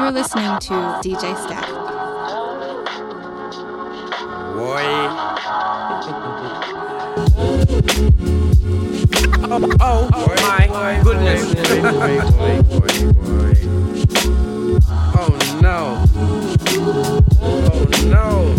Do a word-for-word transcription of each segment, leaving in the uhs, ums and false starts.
You're listening to D J Stack. Boy. oh, oh, oh my boy, goodness. Boy, boy, boy, boy, boy. Oh no. Oh no.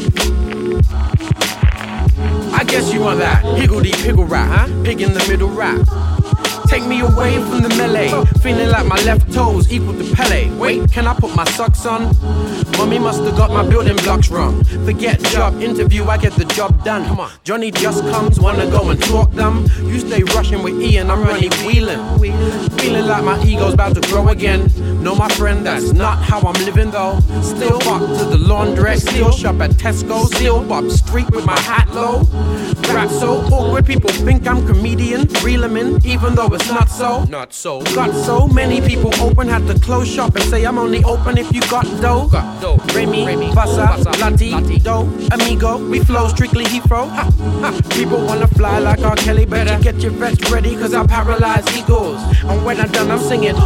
I guess you want that higgledy piggle rap, huh? Pig in the middle rap. Take me away from the melee. Feeling like my left toes equal to Pele. Wait, can I put my socks on? Mommy must have got my building blocks wrong. Forget job interview, I get the job done. Come on, Johnny just comes, wanna go and talk them. You stay rushing with Ian, I'm running wheeling. Feeling like my ego's about to grow again. No, my friend, that's not how I'm living though. Still walk to the laundress, still shop at Tesco, still pop street with my hat low. Rap so awkward, people think I'm comedian. Reel 'em in, even though it's not so. Not so. Got so many people open, had to close shop and say I'm only open if you got dough. Got dough. Remy, Remy Fassa, Lati, Lati, Do, Amigo, we flow strictly Heathrow. Ha, ha. People wanna fly like R. Kelly, better get your vest ready, cause I paralyze egos. And when I'm done, I'm singing.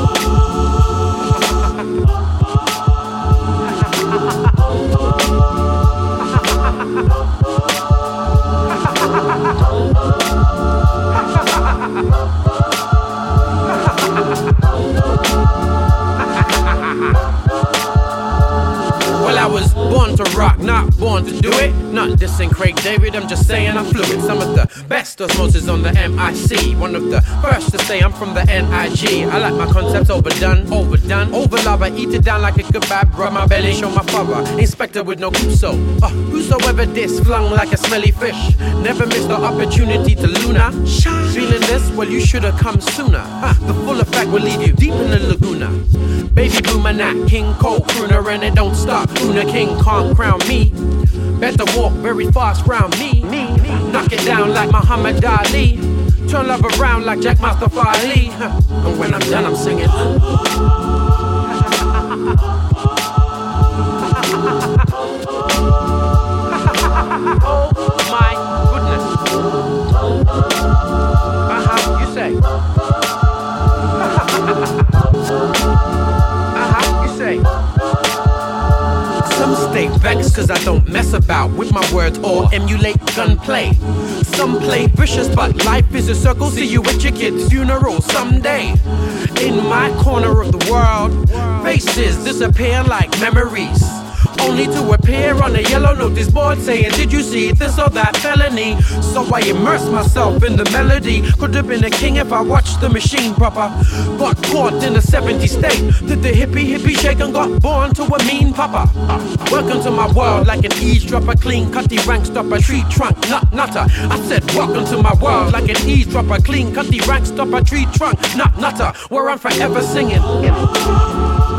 Well, I was born to rock, not born to do it. Not dissing Craig David, I'm just saying I'm fluid. Some of the best osmosis on the M I C. One of the first to say I'm from the N I G. I like my concepts overdone, overdone. Over love, I eat it down like a kebab. Rub my belly, show my father. Inspector with no Kuso. Oh, whosoever this flung like a smelly fish. Never missed the opportunity to Luna. Feeling this? Well, you should have come sooner. Huh, the full effect will leave you deep in the Laguna. Baby Blue Manat, King Cole, crooner, and it don't stop. Una King can't crown me. Better walk very fast round me. me. Knock it down like Muhammad Ali. Turn love around like Jack Mustafa Ali. And when I'm done, I'm singing. Oh my goodness. Uh-huh, you say. Uh-huh, you say. Some stay vexed cause I don't mess about with my words or emulate gunplay. Some play vicious but life is a circle. See you at your kid's funeral someday. In my corner of the world, faces disappear like memories. Only to appear on a yellow notice board saying, did you see this or that felony? So I immerse myself in the melody. Could have been a king if I watched the machine proper. Got caught in a seventies state. Did the hippie hippie shake and got born to a mean papa. Welcome to my world like an eavesdropper. Clean cutty rank stopper, tree trunk, nut nutter. I said welcome to my world like an eavesdropper. Clean cutty rank stopper, tree trunk, nut nutter. Where I'm forever singing.